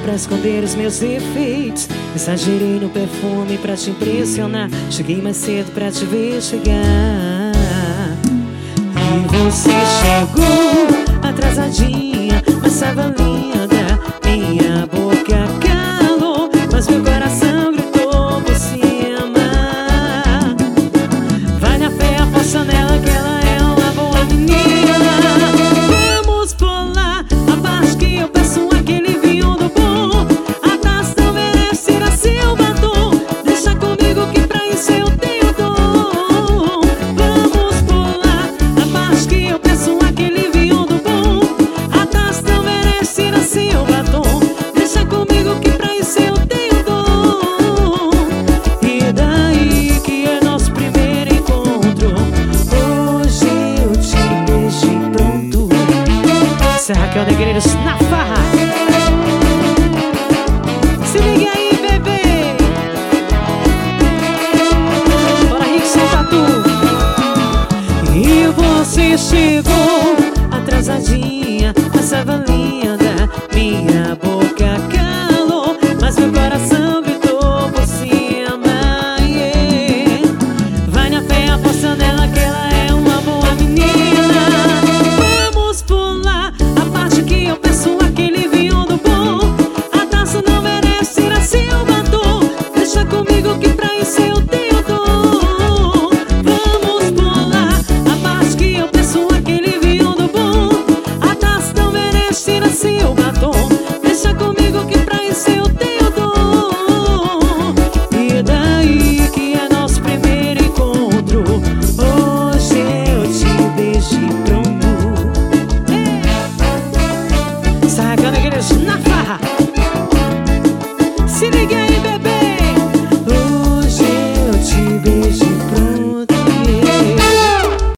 pra esconder os meus defeitos. Exagerei no perfume pra te impressionar. Cheguei mais cedo pra te ver chegar. E você chegou atrasadinha, mas tava linda. Minha boca calou, mas meu coração gritou por cima. Vale a fé, aposta nela que ela é uma boa menina. Vamos pular a parte que eu peço aquele vinho do bom. A taça não merece tirar seu batom. Deixa comigo que pra isso eu tenho dom. Vamos pular a parte que eu peço aquele vinho do bom. A taça não merece tirar seu batom. Deixa comigo que pra isso eu tenho dom. E daí que é nosso primeiro encontro. Hoje eu te beijei pronto. Essa é Raquel Negreiros na farra. Se liga aí, bebê. Bora, Rickson Tatu. E você chegou atrasadinha, mas tava linda.